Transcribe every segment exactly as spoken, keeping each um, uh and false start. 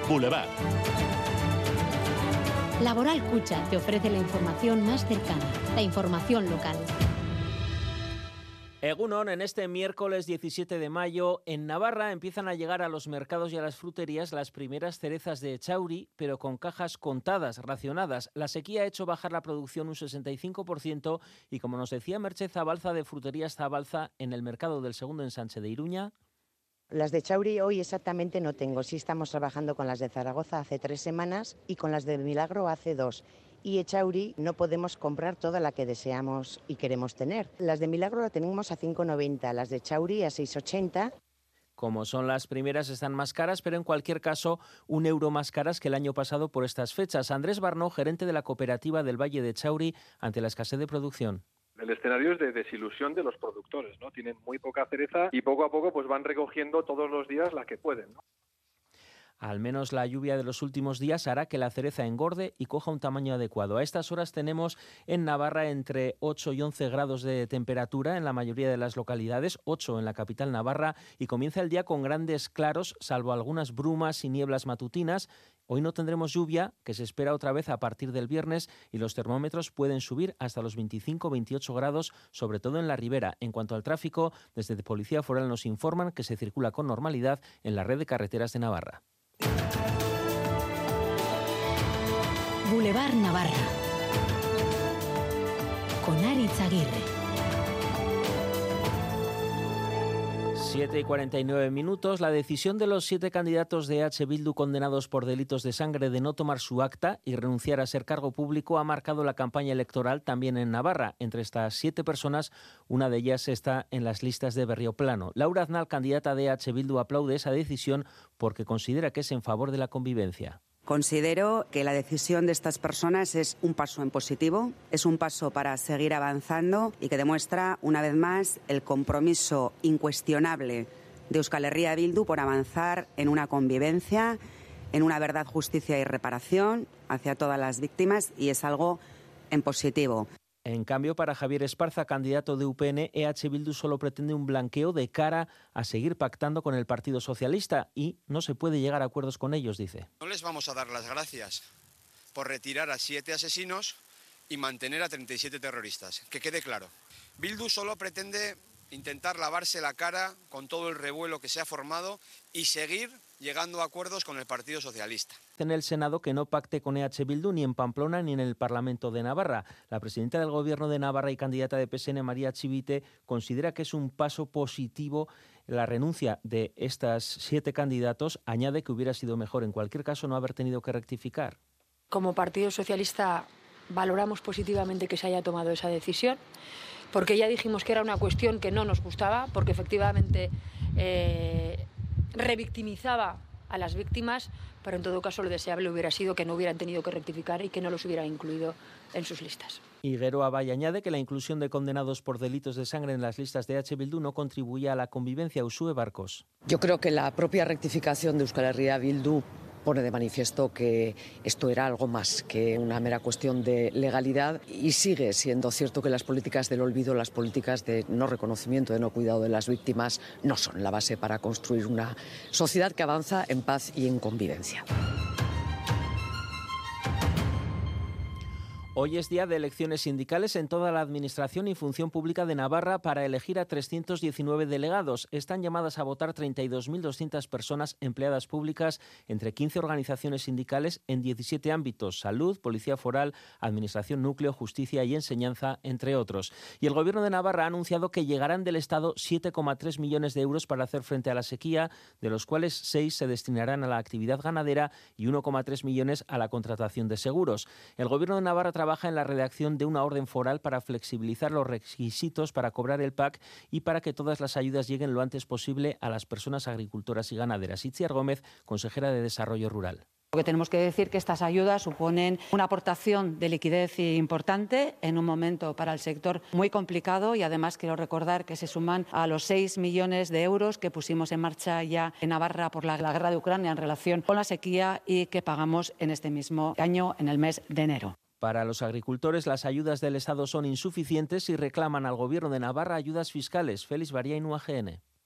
Boulevard. Laboral Cucha te ofrece la información más cercana, la información local. Egunon, en este miércoles diecisiete de mayo, en Navarra empiezan a llegar a los mercados y a las fruterías las primeras cerezas de Echauri, pero con cajas contadas, racionadas. La sequía ha hecho bajar la producción un sesenta y cinco por ciento y, como nos decía Merche Zabalza de Fruterías Zabalza, en el mercado del Segundo Ensanche de Iruña... Las de Echauri hoy exactamente no tengo. Sí estamos trabajando con las de Zaragoza hace tres semanas y con las de Milagro hace dos. Y Echauri no podemos comprar toda la que deseamos y queremos tener. Las de Milagro la tenemos a cinco noventa, las de Echauri a seis ochenta. Como son las primeras, están más caras, pero en cualquier caso, un euro más caras que el año pasado por estas fechas. Andrés Barnó, gerente de la cooperativa del Valle de Echauri, ante la escasez de producción. El escenario es de desilusión de los productores, ¿no? Tienen muy poca cereza y poco a poco pues van recogiendo todos los días la que pueden, ¿no? Al menos la lluvia de los últimos días hará que la cereza engorde y coja un tamaño adecuado. A estas horas tenemos en Navarra entre ocho y once grados de temperatura en la mayoría de las localidades, ocho en la capital Navarra, y comienza el día con grandes claros, salvo algunas brumas y nieblas matutinas. Hoy no tendremos lluvia, que se espera otra vez a partir del viernes, y los termómetros pueden subir hasta los veinticinco a veintiocho grados, sobre todo en la ribera. En cuanto al tráfico, desde Policía Foral nos informan que se circula con normalidad en la red de carreteras de Navarra. Boulevard Navarra con Aritz Aguirre. siete y cuarenta y nueve minutos. La decisión de los siete candidatos de H. Bildu condenados por delitos de sangre de no tomar su acta y renunciar a ser cargo público ha marcado la campaña electoral también en Navarra. Entre estas siete personas, una de ellas está en las listas de Berrioplano. Laura Aznal, candidata de H. Bildu, aplaude esa decisión porque considera que es en favor de la convivencia. Considero que la decisión de estas personas es un paso en positivo, es un paso para seguir avanzando y que demuestra una vez más el compromiso incuestionable de Euskal Herria Bildu por avanzar en una convivencia, en una verdad, justicia y reparación hacia todas las víctimas, y es algo en positivo. En cambio, para Javier Esparza, candidato de U P N, E H Bildu solo pretende un blanqueo de cara a seguir pactando con el Partido Socialista y no se puede llegar a acuerdos con ellos, dice. No les vamos a dar las gracias por retirar a siete asesinos y mantener a treinta y siete terroristas. Que quede claro. Bildu solo pretende intentar lavarse la cara con todo el revuelo que se ha formado y seguir llegando a acuerdos con el Partido Socialista. En el Senado que no pacte con E H Bildu ni en Pamplona ni en el Parlamento de Navarra. La presidenta del Gobierno de Navarra y candidata de P S N, María Chivite, considera que es un paso positivo la renuncia de estos siete candidatos. Añade que hubiera sido mejor en cualquier caso no haber tenido que rectificar. Como Partido Socialista valoramos positivamente que se haya tomado esa decisión, porque ya dijimos que era una cuestión que no nos gustaba, porque efectivamente eh, revictimizaba a las víctimas, pero en todo caso lo deseable hubiera sido que no hubieran tenido que rectificar y que no los hubieran incluido en sus listas. Higuero Abay añade que la inclusión de condenados por delitos de sangre en las listas de H. Bildu no contribuye a la convivencia. Usue Barcos. Yo creo que la propia rectificación de Euskal Herria Bildu pone de manifiesto que esto era algo más que una mera cuestión de legalidad, y sigue siendo cierto que las políticas del olvido, las políticas de no reconocimiento, de no cuidado de las víctimas, no son la base para construir una sociedad que avanza en paz y en convivencia. Hoy es día de elecciones sindicales en toda la Administración y Función Pública de Navarra para elegir a trescientos diecinueve delegados. Están llamadas a votar treinta y dos mil doscientas personas empleadas públicas entre quince organizaciones sindicales en diecisiete ámbitos: salud, policía foral, administración núcleo, justicia y enseñanza, entre otros. Y el Gobierno de Navarra ha anunciado que llegarán del Estado siete coma tres millones de euros para hacer frente a la sequía, de los cuales seis se destinarán a la actividad ganadera y uno coma tres millones a la contratación de seguros. El Gobierno de Navarra trabaja en la redacción de una orden foral para flexibilizar los requisitos para cobrar el P A C y para que todas las ayudas lleguen lo antes posible a las personas agricultoras y ganaderas. Itziar Gómez, consejera de Desarrollo Rural. Porque tenemos que decir que estas ayudas suponen una aportación de liquidez importante en un momento para el sector muy complicado, y además quiero recordar que se suman a los seis millones de euros que pusimos en marcha ya en Navarra por la, la guerra de Ucrania en relación con la sequía y que pagamos en este mismo año en el mes de enero. Para los agricultores, las ayudas del Estado son insuficientes y reclaman al Gobierno de Navarra ayudas fiscales. Félix Bariainu, A G N.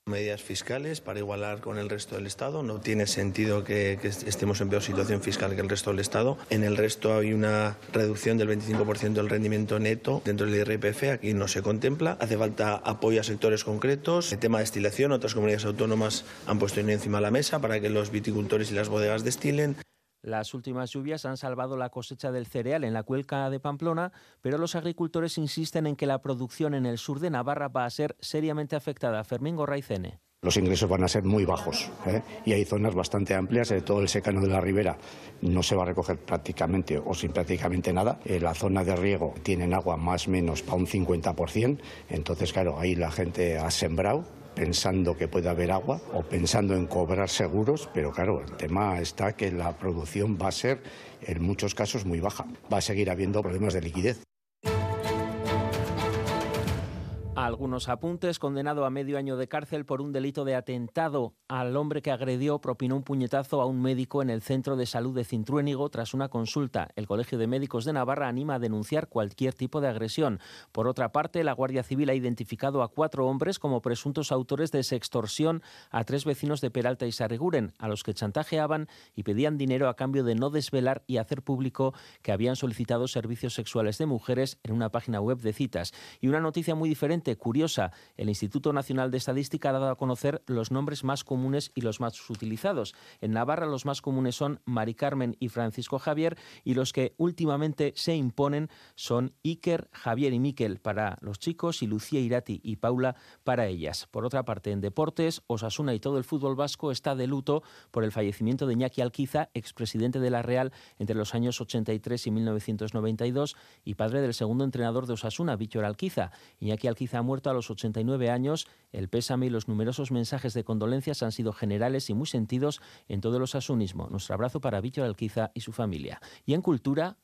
Medidas fiscales para igualar con el resto del Estado. No tiene sentido que, que estemos en peor situación fiscal que el resto del Estado. En el resto hay una reducción del veinticinco por ciento del rendimiento neto dentro del I R P F. Aquí no se contempla. Hace falta apoyo a sectores concretos. El tema de destilación, otras comunidades autónomas han puesto encima de la mesa para que los viticultores y las bodegas destilen. Las últimas lluvias han salvado la cosecha del cereal en la cuenca de Pamplona, pero los agricultores insisten en que la producción en el sur de Navarra va a ser seriamente afectada. Fermín Gorraizene. Los ingresos van a ser muy bajos, ¿eh? Y hay zonas bastante amplias, de todo el secano de la ribera no se va a recoger prácticamente o sin prácticamente nada. En la zona de riego tienen agua más o menos para un cincuenta por ciento, entonces claro, ahí la gente ha sembrado pensando que puede haber agua o pensando en cobrar seguros, pero claro, el tema está que la producción va a ser en muchos casos muy baja. Va a seguir habiendo problemas de liquidez. Algunos apuntes. Condenado a medio año de cárcel por un delito de atentado al hombre que agredió, propinó un puñetazo a un médico en el centro de salud de Cintruénigo tras una consulta. El Colegio de Médicos de Navarra anima a denunciar cualquier tipo de agresión. Por otra parte, la Guardia Civil ha identificado a cuatro hombres como presuntos autores de sextorsión a tres vecinos de Peralta y Sarriguren, a los que chantajeaban y pedían dinero a cambio de no desvelar y hacer público que habían solicitado servicios sexuales de mujeres en una página web de citas. Y una noticia muy diferente, curiosa, el Instituto Nacional de Estadística ha dado a conocer los nombres más comunes y los más utilizados. En Navarra los más comunes son Mari Carmen y Francisco Javier, y los que últimamente se imponen son Iker, Javier y Miquel para los chicos y Lucía, Irati y Paula para ellas. Por otra parte, en deportes, Osasuna y todo el fútbol vasco está de luto por el fallecimiento de Iñaki Alquiza, expresidente de la Real entre los años ochenta y tres y mil novecientos noventa y dos y padre del segundo entrenador de Osasuna, Víctor Alquiza. Iñaki Alquiza ha muerto a los ochenta y nueve años. El pésame y los numerosos mensajes de condolencias han sido generales y muy sentidos en todo el osasunismo. Nuestro abrazo para Víctor Alquiza y su familia. Y en cultura...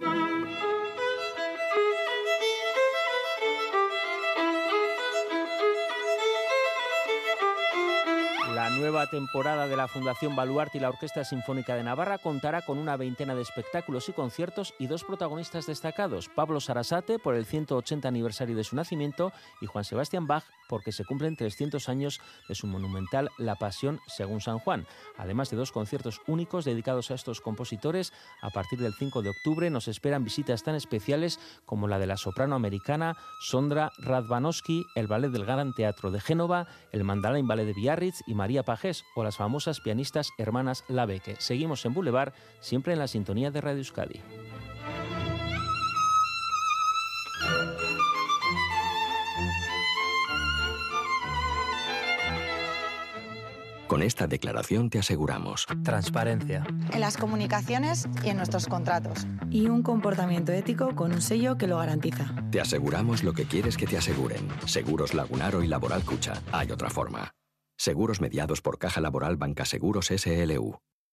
La nueva temporada de la Fundación Baluarte y la Orquesta Sinfónica de Navarra contará con una veintena de espectáculos y conciertos y dos protagonistas destacados, Pablo Sarasate por el ciento ochenta aniversario de su nacimiento y Juan Sebastián Bach porque se cumplen trescientos años de su monumental La Pasión según San Juan. Además de dos conciertos únicos dedicados a estos compositores, a partir del cinco de octubre nos esperan visitas tan especiales como la de la soprano americana Sondra Radvanowski, el Ballet del Gran Teatro de Génova, el Mandalain Ballet de Biarritz y María Pajés o las famosas pianistas hermanas Labeque. Seguimos en Boulevard, siempre en la sintonía de Radio Euskadi. Con esta declaración te aseguramos transparencia en las comunicaciones y en nuestros contratos y un comportamiento ético con un sello que lo garantiza. Te aseguramos lo que quieres que te aseguren. Seguros Lagunaro y Laboral Cucha. Hay otra forma. Seguros mediados por Caja Laboral Banca Seguros S L U.